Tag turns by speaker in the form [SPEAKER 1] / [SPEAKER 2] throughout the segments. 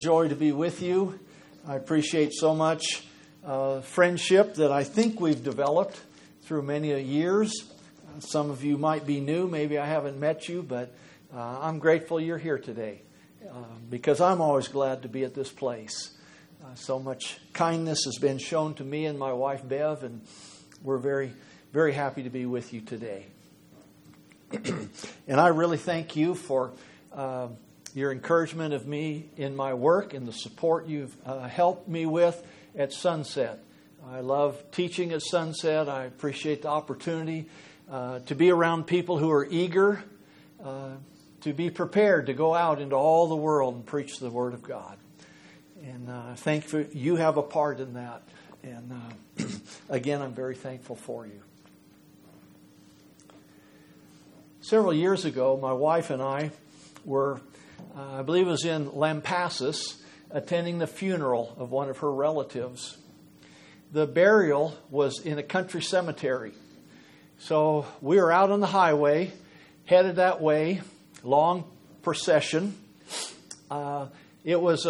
[SPEAKER 1] Joy to be with you. I appreciate so much friendship that I think we've developed through many years. Some of you might be new. Maybe I haven't met you, but I'm grateful you're here today because I'm always glad to be at this place. So much kindness has been shown to me and my wife, Bev, and we're very, very happy to be with you today. And I really thank you for your encouragement of me in my work and the support you've helped me with at Sunset. I love teaching at Sunset. I appreciate the opportunity to be around people who are eager to be prepared to go out into all the world and preach the Word of God. And thankful you have a part in that. And again, I'm very thankful for you. Several years ago, my wife and I were I believe it was in Lampasas, attending the funeral of one of her relatives. The burial was in a country cemetery. So we were out on the highway, headed that way, long procession. It was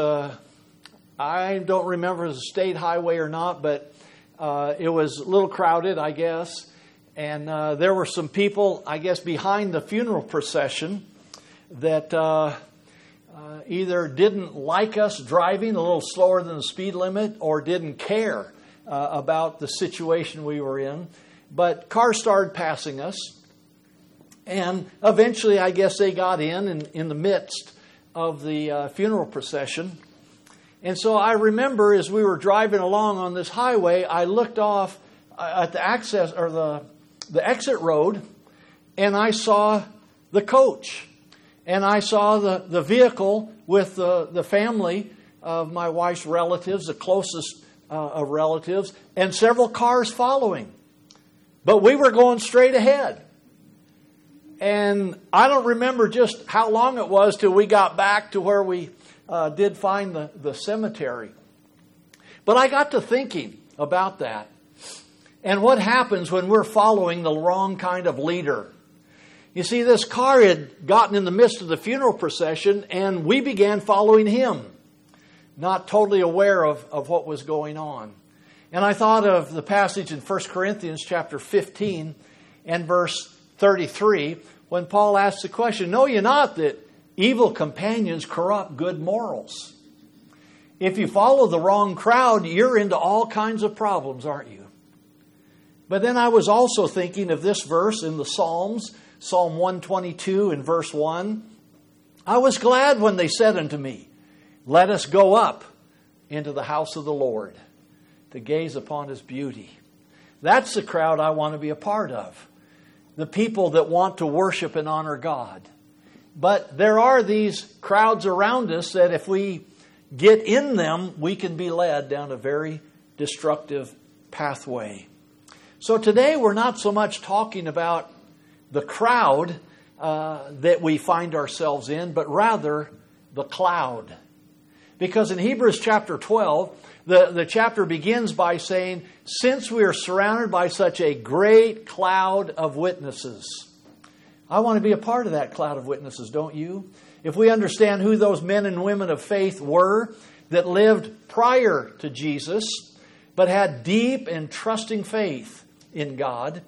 [SPEAKER 1] I don't remember if it was a state highway or not, but it was a little crowded, I guess. And there were some people, I guess, behind the funeral procession that either didn't like us driving a little slower than the speed limit or didn't care about the situation we were in. But cars started passing us. And eventually, I guess they got in the midst of the funeral procession. And so I remember as we were driving along on this highway, I looked off at the access or the exit road, and I saw the coach. And I saw the vehicle with the family of my wife's relatives, the closest of relatives, and several cars following. But we were going straight ahead. And I don't remember just how long it was till we got back to where we did find the cemetery. But I got to thinking about that. And what happens when we're following the wrong kind of leader. You see, this car had gotten in the midst of the funeral procession, and we began following him, not totally aware of what was going on. And I thought of the passage in 1 Corinthians chapter 15 and verse 33, when Paul asks the question, "Know ye not that evil companions corrupt good morals?" If you follow the wrong crowd, you're into all kinds of problems, aren't you? But then I was also thinking of this verse in the Psalms, Psalm 122 and verse 1. I was glad when they said unto me, "Let us go up into the house of the Lord to gaze upon His beauty." That's the crowd I want to be a part of. The people that want to worship and honor God. But there are these crowds around us that if we get in them, we can be led down a very destructive pathway. So today we're not so much talking about the crowd that we find ourselves in, but rather the cloud. Because in Hebrews chapter 12, the chapter begins by saying, "Since we are surrounded by such a great cloud of witnesses." I want to be a part of that cloud of witnesses, don't you? If we understand who those men and women of faith were that lived prior to Jesus, but had deep and trusting faith in God,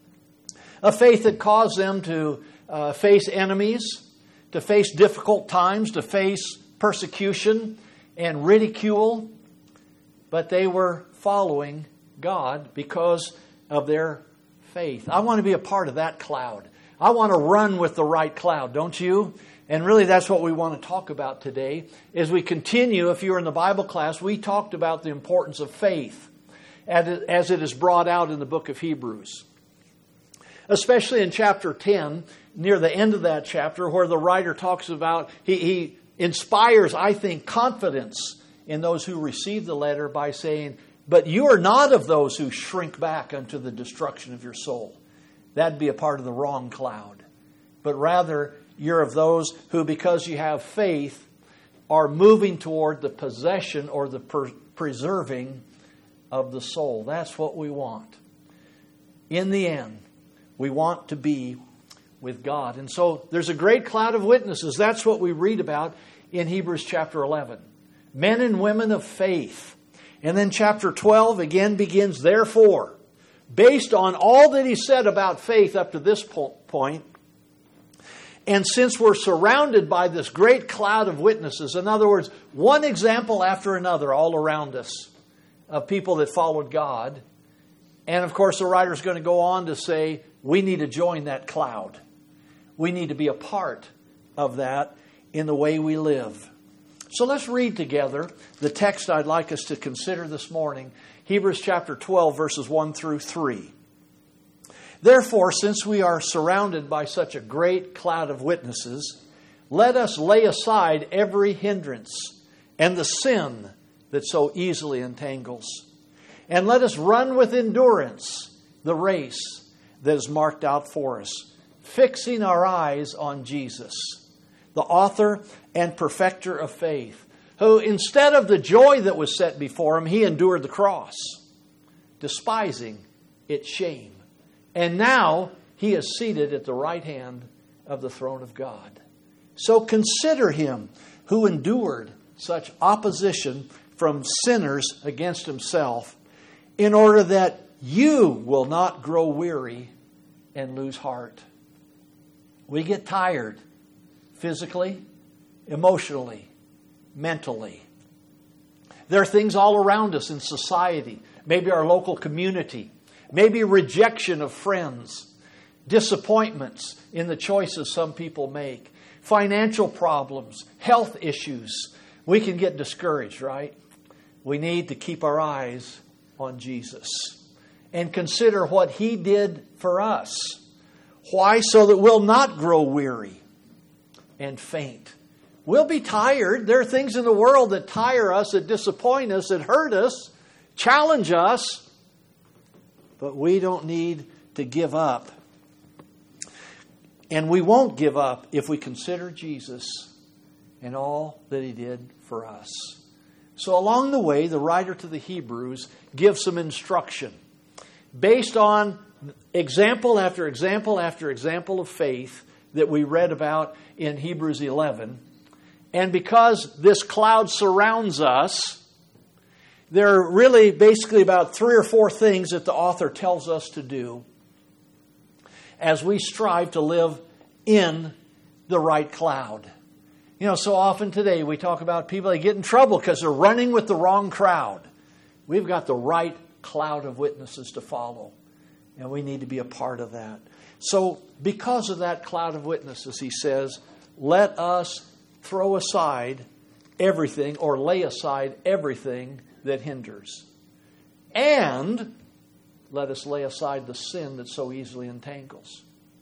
[SPEAKER 1] a faith that caused them to face enemies, to face difficult times, to face persecution and ridicule. But they were following God because of their faith. I want to be a part of that cloud. I want to run with the right cloud, don't you? And really that's what we want to talk about today. As we continue, if you were in the Bible class, we talked about the importance of faith as it is brought out in the book of Hebrews. Especially in chapter 10, near the end of that chapter, where the writer talks about, he inspires, I think, confidence in those who receive the letter by saying, "But you are not of those who shrink back unto the destruction of your soul." That'd be a part of the wrong cloud. But rather, you're of those who, because you have faith, are moving toward the possession or the preserving of the soul. That's what we want. In the end, we want to be with God. And so there's a great cloud of witnesses. That's what we read about in Hebrews chapter 11. men and women of faith. And then chapter 12 again begins, therefore, based on all that he said about faith up to this point, and since we're surrounded by this great cloud of witnesses, in other words, one example after another all around us of people that followed God, and of course the writer's going to go on to say, we need to join that cloud. We need to be a part of that in the way we live. So let's read together the text I'd like us to consider this morning, Hebrews chapter 12, verses 1 through 3. Therefore, since we are surrounded by such a great cloud of witnesses, let us lay aside every hindrance and the sin that so easily entangles. And let us run with endurance the race that is marked out for us, fixing our eyes on Jesus, the author and perfecter of faith, who instead of the joy that was set before him, he endured the cross, despising its shame. And now he is seated at the right hand of the throne of God. So consider him who endured such opposition from sinners against himself, in order that you will not grow weary and lose heart. We get tired physically, emotionally, mentally. There are things all around us in society, maybe our local community, maybe rejection of friends, disappointments in the choices some people make, financial problems, health issues. We can get discouraged, right? We need to keep our eyes on Jesus and consider what he did for us. Why? So that we'll not grow weary and faint. We'll be tired. There are things in the world that tire us, that disappoint us, that hurt us, challenge us. But we don't need to give up. And we won't give up if we consider Jesus and all that he did for us. So along the way, the writer to the Hebrews gives some instruction based on example after example after example of faith that we read about in Hebrews 11. And because this cloud surrounds us, there are really basically about 3 or 4 things that the author tells us to do as we strive to live in the right cloud. You know, so often today we talk about people that get in trouble because they're running with the wrong crowd. We've got the right cloud of witnesses to follow, and we need to be a part of that. So because of that cloud of witnesses, he says, let us throw aside everything or lay aside everything that hinders. And let us lay aside the sin that so easily entangles.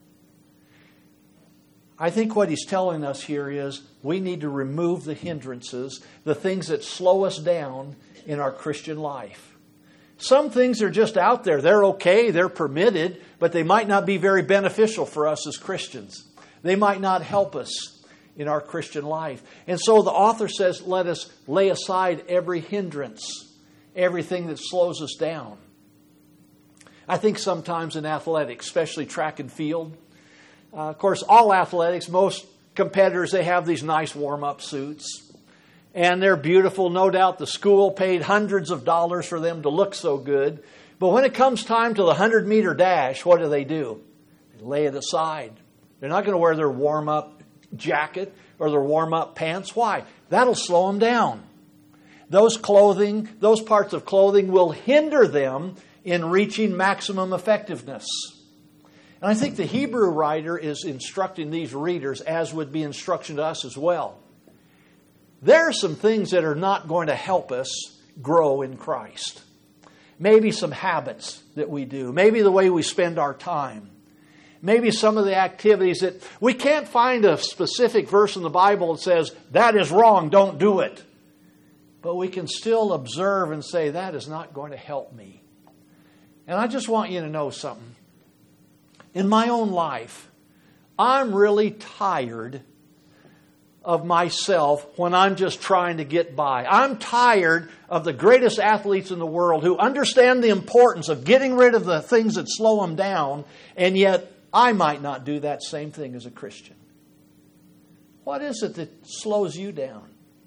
[SPEAKER 1] I think what he's telling us here is we need to remove the hindrances, the things that slow us down in our Christian life. Some things are just out there. They're okay, they're permitted, but they might not be very beneficial for us as Christians. They might not help us in our Christian life. And so the author says, let us lay aside every hindrance, everything that slows us down. I think sometimes in athletics, especially track and field, of course, all athletics, most competitors, they have these nice warm-up suits. And they're beautiful. No doubt the school paid hundreds of dollars for them to look so good. But when it comes time to the 100-meter dash, what do? They lay it aside. They're not going to wear their warm-up jacket or their warm-up pants. Why? That'll slow them down. Those parts of clothing will hinder them in reaching maximum effectiveness. And I think the Hebrew writer is instructing these readers, as would be instruction to us as well. There are some things that are not going to help us grow in Christ. Maybe some habits that we do. Maybe the way we spend our time. Maybe some of the activities that we can't find a specific verse in the Bible that says, that is wrong, don't do it. But we can still observe and say, that is not going to help me. And I just want you to know something. In my own life, I'm really tired of myself when I'm just trying to get by. I'm tired of the greatest athletes in the world who understand the importance of getting rid of the things that slow them down, and yet I might not do that same thing as a Christian. What is it that slows you down?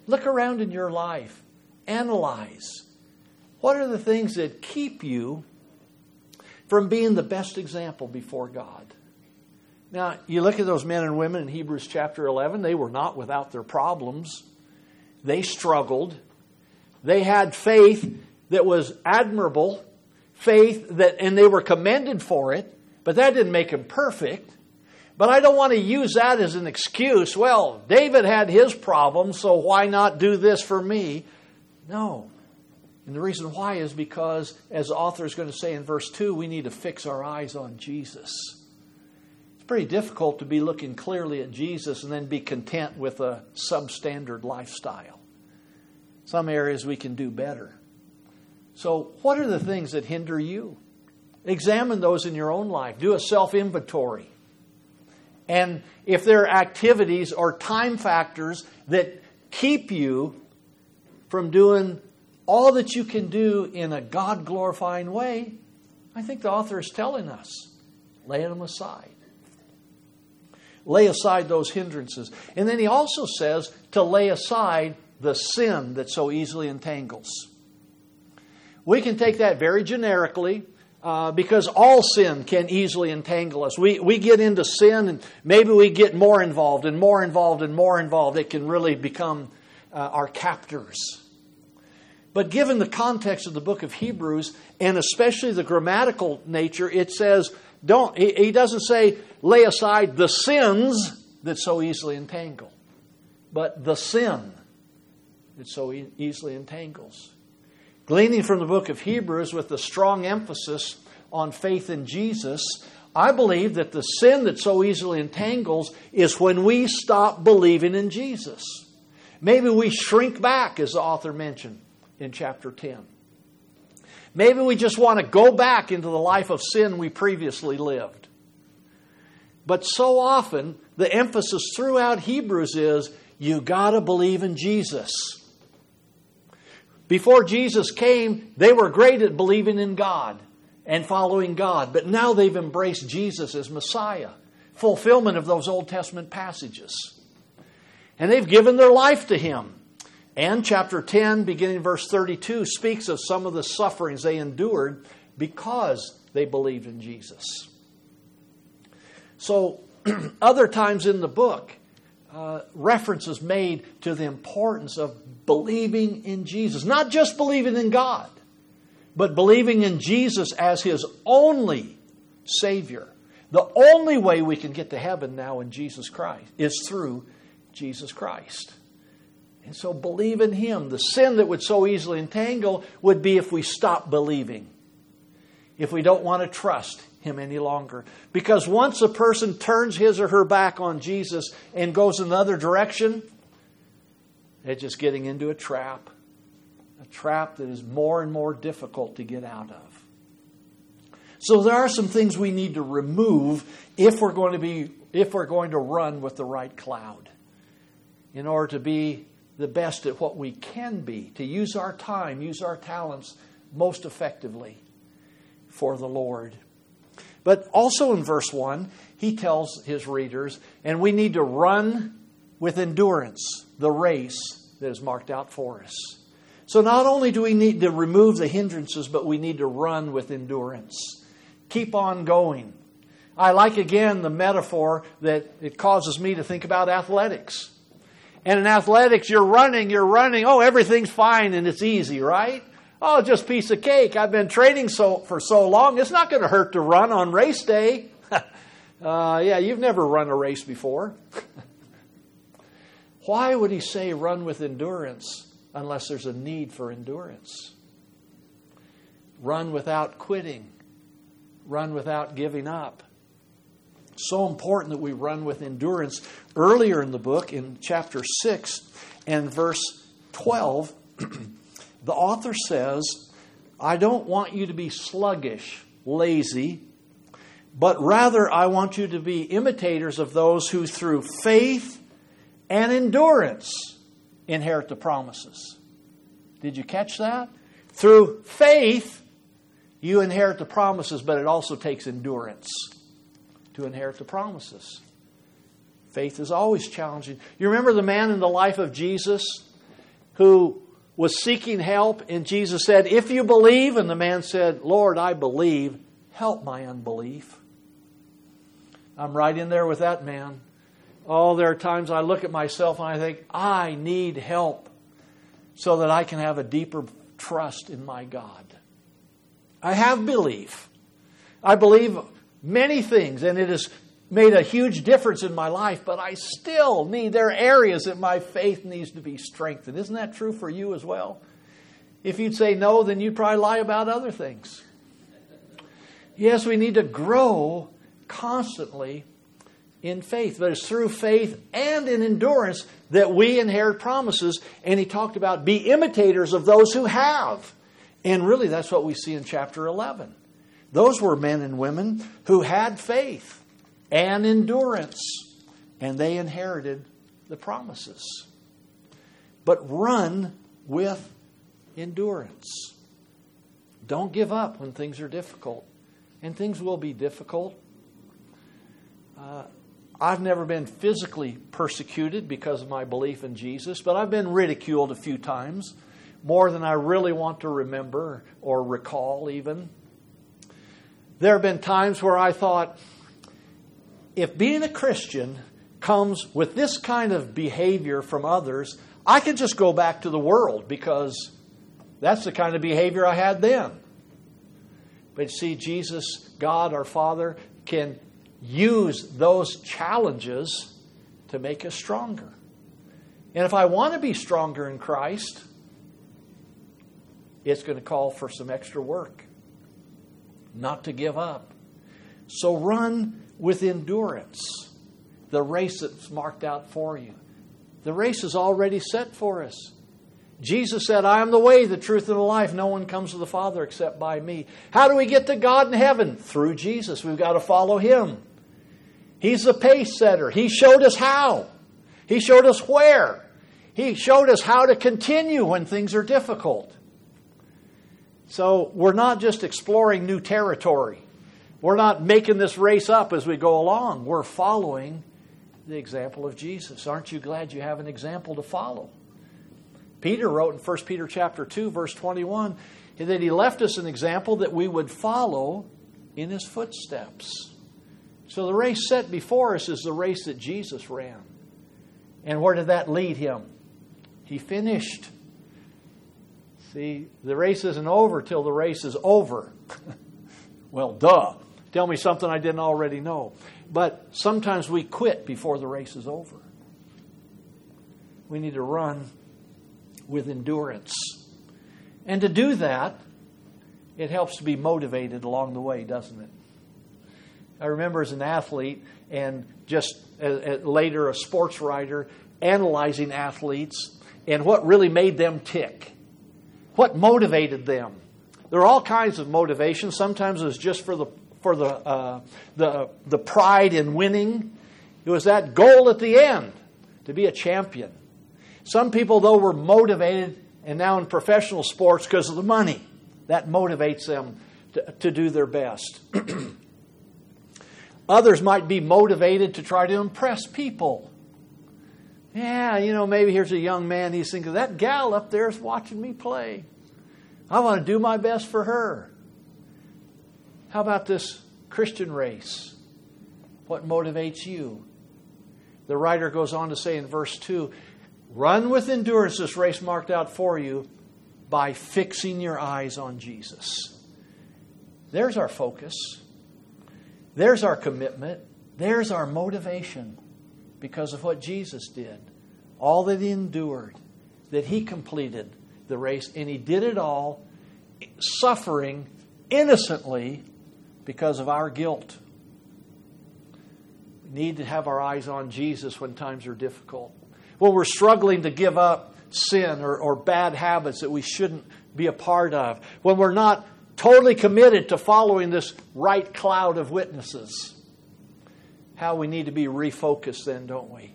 [SPEAKER 1] Look around in your life. Analyze. What are the things that keep you from being the best example before God? Now, you look at those men and women in Hebrews chapter 11, they were not without their problems. They struggled. They had faith that was admirable, and they were commended for it, but that didn't make them perfect. But I don't want to use that as an excuse. Well, David had his problems, so why not do this for me? No. And the reason why is because, as the author is going to say in verse 2, we need to fix our eyes on Jesus. It's pretty difficult to be looking clearly at Jesus and then be content with a substandard lifestyle. Some areas we can do better. So what are the things that hinder you? Examine those in your own life. Do a self-inventory. And if there are activities or time factors that keep you from doing all that you can do in a God-glorifying way, I think the author is telling us, lay them aside. Lay aside those hindrances. And then he also says to lay aside the sin that so easily entangles. We can take that very generically because all sin can easily entangle us. We get into sin and maybe we get more involved and more involved and more involved. It can really become our captors. But given the context of the book of Hebrews, and especially the grammatical nature, it says, he doesn't say lay aside the sins that so easily entangle, but the sin that so easily entangles. Gleaning from the book of Hebrews with a strong emphasis on faith in Jesus, I believe that the sin that so easily entangles is when we stop believing in Jesus. Maybe we shrink back, as the author mentioned in chapter 10. Maybe we just want to go back into the life of sin we previously lived. But so often, the emphasis throughout Hebrews is, you got to believe in Jesus. Before Jesus came, they were great at believing in God and following God. But now they've embraced Jesus as Messiah. Fulfillment of those Old Testament passages. And they've given their life to Him. And chapter 10, beginning verse 32, speaks of some of the sufferings they endured because they believed in Jesus. So, other times in the book, reference is made to the importance of believing in Jesus. Not just believing in God, but believing in Jesus as His only Savior. The only way we can get to heaven now in Jesus Christ is through Jesus Christ. And so believe in Him. The sin that would so easily entangle would be if we stop believing. If we don't want to trust Him any longer. Because once a person turns his or her back on Jesus and goes another direction, they're just getting into a trap. A trap that is more and more difficult to get out of. So there are some things we need to remove if we're going to run with the right cloud. In order to be the best at what we can be, to use our time, use our talents most effectively for the Lord. But also in verse 1, he tells his readers, and we need to run with endurance the race that is marked out for us. So not only do we need to remove the hindrances, but we need to run with endurance. Keep on going. I like again the metaphor that it causes me to think about athletics. And in athletics, you're running. Oh, everything's fine and it's easy, right? Oh, just a piece of cake. I've been training for so long. It's not going to hurt to run on race day. Yeah, you've never run a race before. Why would he say run with endurance unless there's a need for endurance? Run without quitting. Run without giving up. So important that we run with endurance. Earlier in the book, in chapter 6 and verse 12, the author says, I don't want you to be sluggish, lazy, but rather I want you to be imitators of those who through faith and endurance inherit the promises. Did you catch that? Through faith, you inherit the promises, but it also takes endurance to inherit the promises. Faith is always challenging. You remember the man in the life of Jesus who was seeking help, and Jesus said, "If you believe," and the man said, "Lord, I believe, help my unbelief." I'm right in there with that man. Oh, there are times I look at myself and I think, I need help so that I can have a deeper trust in my God. I have belief. I believe many things, and it has made a huge difference in my life, but I still need, there are areas that my faith needs to be strengthened. Isn't that true for you as well? If you'd say no, then you'd probably lie about other things. Yes, we need to grow constantly in faith. But it's through faith and in endurance that we inherit promises. And he talked about be imitators of those who have. And really that's what we see in chapter 11. Those were men and women who had faith and endurance. And they inherited the promises. But run with endurance. Don't give up when things are difficult. And things will be difficult. I've never been physically persecuted because of my belief in Jesus, but I've been ridiculed a few times, more than I really want to remember or recall even. There have been times where I thought, if being a Christian comes with this kind of behavior from others, I can just go back to the world because that's the kind of behavior I had then. But see, Jesus, God, our Father, can use those challenges to make us stronger. And if I want to be stronger in Christ, it's going to call for some extra work. Not to give up. So run with endurance the race that's marked out for you. The race is already set for us. Jesus said, "I am the way, the truth, and the life. No one comes to the Father except by me." How do we get to God in heaven? Through Jesus. We've got to follow Him. He's the pace setter. He showed us how. He showed us where. He showed us how to continue when things are difficult. So we're not just exploring new territory. We're not making this race up as we go along. We're following the example of Jesus. Aren't you glad you have an example to follow? Peter wrote in 1 Peter chapter 2, verse 21, that he left us an example that we would follow in his footsteps. So the race set before us is the race that Jesus ran. And where did that lead him? He finished. See, the race isn't over till the race is over. Well, duh. Tell me something I didn't already know. But sometimes we quit before the race is over. We need to run with endurance. And to do that, it helps to be motivated along the way, doesn't it? I remember as an athlete and just later a sports writer analyzing athletes and what really made them tick. What motivated them? There are all kinds of motivations. Sometimes it was just for the pride in winning. It was that goal at the end, to be a champion. Some people, though, were motivated, and now in professional sports, because of the money. That motivates them to do their best. Others might be motivated to try to impress people. Yeah, maybe here's a young man, he's thinking, that gal up there is watching me play. I want to do my best for her. How about this Christian race? What motivates you? The writer goes on to say in verse 2, run with endurance this race marked out for you by fixing your eyes on Jesus. There's our focus. There's our commitment. There's our motivation because of what Jesus did. All that He endured, that He completed the race, and He did it all suffering innocently because of our guilt. We need to have our eyes on Jesus when times are difficult. When we're struggling to give up sin or bad habits that we shouldn't be a part of. When we're not totally committed to following this right cloud of witnesses. How we need to be refocused then, don't we?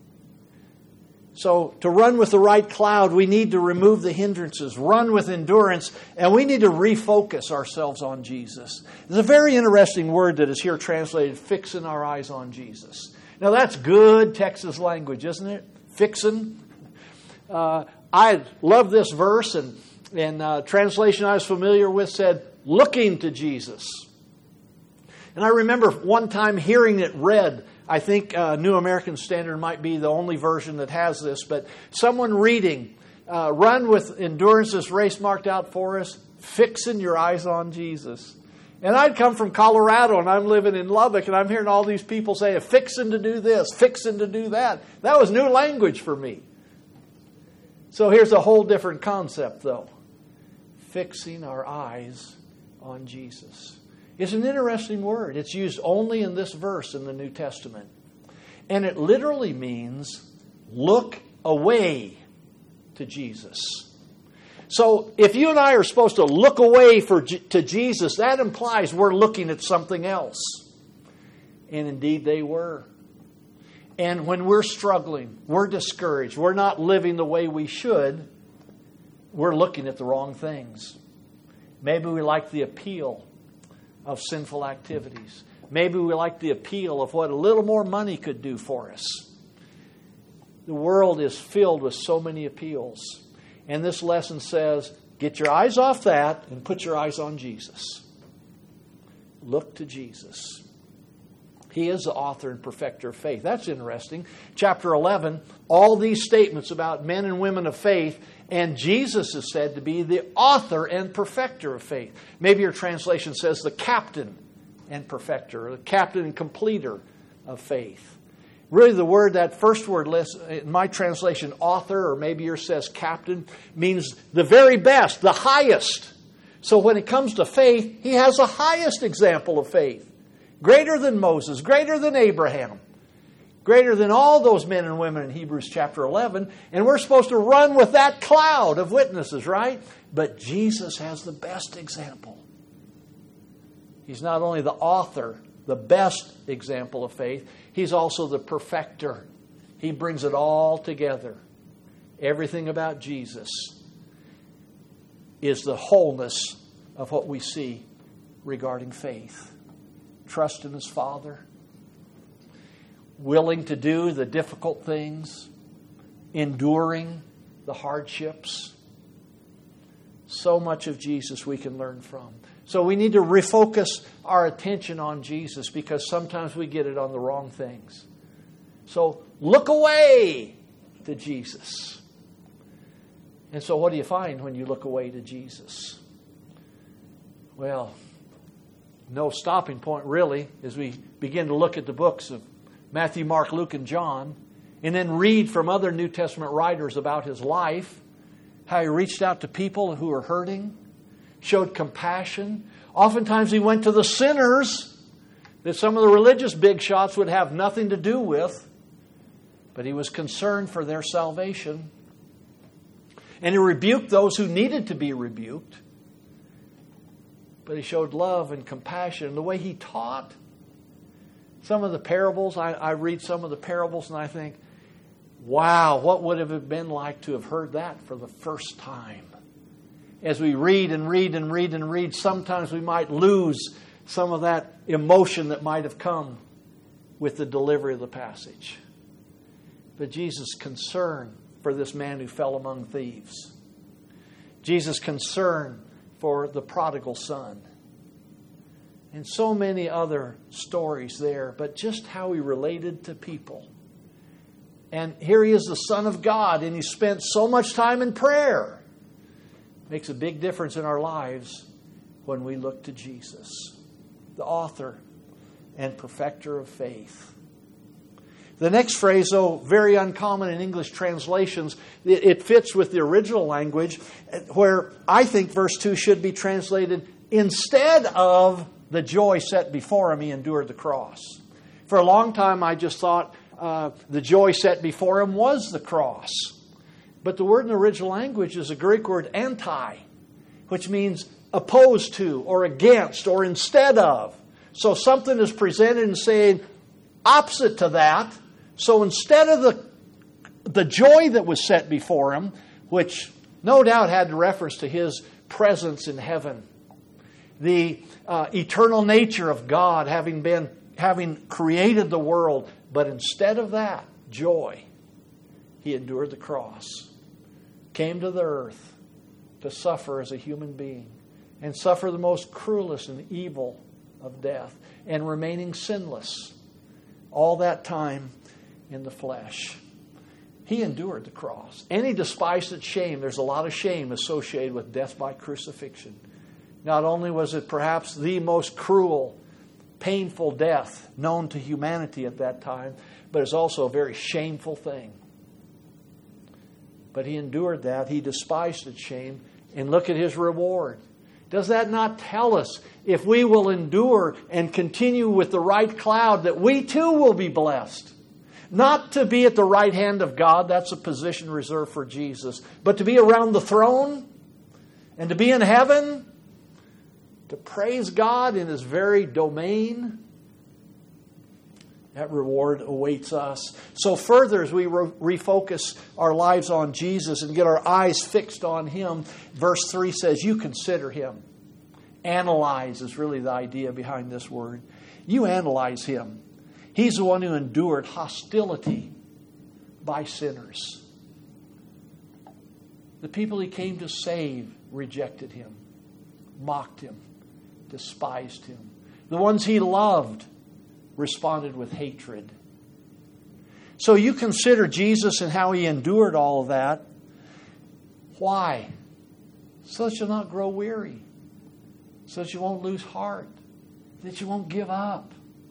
[SPEAKER 1] So to run with the right cloud, we need to remove the hindrances, run with endurance, and we need to refocus ourselves on Jesus. There's a very interesting word that is here translated, fixing our eyes on Jesus. Now that's good Texas language, isn't it? Fixing. I love this verse, and translation I was familiar with said, looking to Jesus. And I remember one time hearing it read. I think New American Standard might be the only version that has this, but someone reading, run with endurance this race marked out for us, fixing your eyes on Jesus. And I'd come from Colorado, and I'm living in Lubbock, and I'm hearing all these people say, fixing to do this, fixing to do that. That was new language for me. So here's a whole different concept, though. Fixing our eyes on Jesus. It's an interesting word. It's used only in this verse in the New Testament. And it literally means look away to Jesus. So if you and I are supposed to look away to Jesus, that implies we're looking at something else. And indeed they were. And when we're struggling, we're discouraged, we're not living the way we should, we're looking at the wrong things. Maybe we like the appeal of sinful activities. Maybe we like the appeal of what a little more money could do for us. The world is filled with so many appeals. And this lesson says, get your eyes off that and put your eyes on Jesus. Look to Jesus. He is the author and perfecter of faith. That's interesting. Chapter 11, all these statements about men and women of faith, and Jesus is said to be the author and perfecter of faith. Maybe your translation says the captain and perfecter, or the captain and completer of faith. Really, the word, that first word list, in my translation, author, or maybe yours says captain, means the very best, the highest. So when it comes to faith, he has the highest example of faith. Greater than Moses, greater than Abraham, greater than all those men and women in Hebrews chapter 11. And we're supposed to run with that cloud of witnesses, right? But Jesus has the best example. He's not only the author, the best example of faith, he's also the perfecter. He brings it all together. Everything about Jesus is the wholeness of what we see regarding faith. Trust in his Father, willing to do the difficult things, enduring the hardships. So much of Jesus we can learn from. So we need to refocus our attention on Jesus, because sometimes we get it on the wrong things. So look away to Jesus. And so what do you find when you look away to Jesus? Well, no stopping point really as we begin to look at the books of Matthew, Mark, Luke, and John, and then read from other New Testament writers about his life, how he reached out to people who were hurting, showed compassion. Oftentimes he went to the sinners that some of the religious big shots would have nothing to do with, but he was concerned for their salvation. And he rebuked those who needed to be rebuked. But he showed love and compassion. The way he taught, some of the parables, I read some of the parables and I think, wow, what would it have been like to have heard that for the first time? As we read and read and read and read, sometimes we might lose some of that emotion that might have come with the delivery of the passage. But Jesus' concern for this man who fell among thieves. Jesus' concern for the prodigal son. And so many other stories there, but just how he related to people. And here he is, the Son of God, and he spent so much time in prayer. Makes a big difference in our lives when we look to Jesus, the author and perfecter of faith. The next phrase, though very uncommon in English translations, it fits with the original language, where I think verse 2 should be translated, instead of the joy set before him, he endured the cross. For a long time I just thought the joy set before him was the cross. But the word in the original language is a Greek word anti, which means opposed to or against or instead of. So something is presented and saying opposite to that. So instead of the joy that was set before him, which no doubt had reference to his presence in heaven, the eternal nature of God having created the world, but instead of that joy, he endured the cross. came to the earth to suffer as a human being and suffer the most cruelest and evil of death and remaining sinless all that time in the flesh. He endured the cross. And He despised its shame. There's a lot of shame associated with death by crucifixion. Not only was it perhaps the most cruel, painful death known to humanity at that time, but it's also a very shameful thing. But He endured that. He despised its shame. And look at His reward. Does that not tell us, if we will endure and continue with the right cloud, that we too will be blessed? Not to be at the right hand of God, that's a position reserved for Jesus, but to be around the throne and to be in heaven, to praise God in His very domain. That reward awaits us. So further, as we refocus our lives on Jesus and get our eyes fixed on Him, verse 3 says, you consider Him. Analyze is really the idea behind this word. You analyze Him. He's the one who endured hostility by sinners. The people He came to save rejected Him, mocked Him, despised Him. The ones He loved responded with hatred. So you consider Jesus and how He endured all of that. Why? So that you'll not grow weary. So that you won't lose heart. That you won't give up.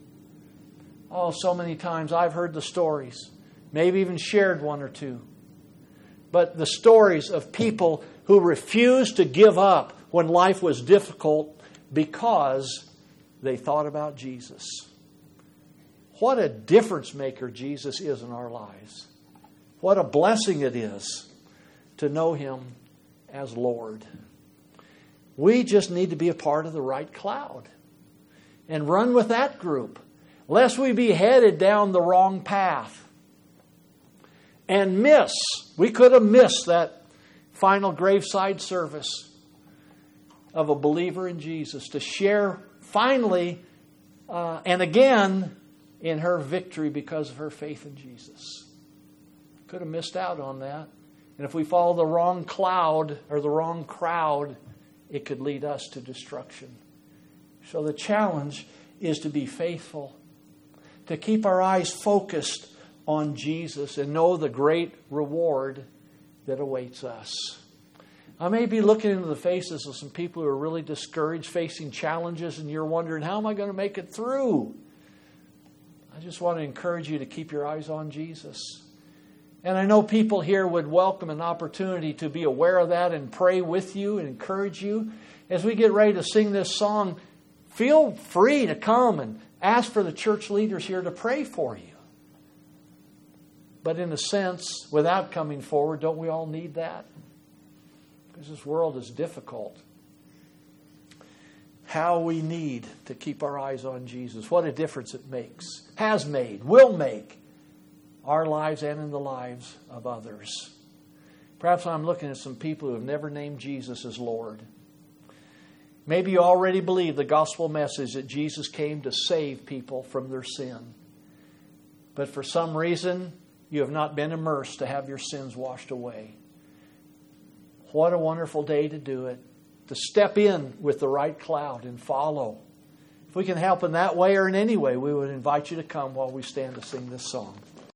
[SPEAKER 1] Oh, so many times I've heard the stories. Maybe even shared one or two. But the stories of people who refused to give up when life was difficult because they thought about Jesus. What a difference maker Jesus is in our lives. What a blessing it is to know Him as Lord. We just need to be a part of the right cloud and run with that group, lest we be headed down the wrong path and miss. We could have missed that final graveside service of a believer in Jesus to share finally and again in her victory because of her faith in Jesus. Could have missed out on that. And if we follow the wrong cloud or the wrong crowd, it could lead us to destruction. So the challenge is to be faithful, to keep our eyes focused on Jesus and know the great reward that awaits us. I may be looking into the faces of some people who are really discouraged, facing challenges, and you're wondering, how am I going to make it through? I just want to encourage you to keep your eyes on Jesus. And I know people here would welcome an opportunity to be aware of that and pray with you and encourage you. As we get ready to sing this song, feel free to come and ask for the church leaders here to pray for you. But in a sense, without coming forward, don't we all need that? Because this world is difficult. How we need to keep our eyes on Jesus. What a difference it makes, has made, will make our lives and in the lives of others. Perhaps I'm looking at some people who have never named Jesus as Lord. Maybe you already believe the gospel message that Jesus came to save people from their sin. But for some reason, you have not been immersed to have your sins washed away. What a wonderful day to do it. To step in with the right cloud and follow. If we can help in that way or in any way, we would invite you to come while we stand to sing this song.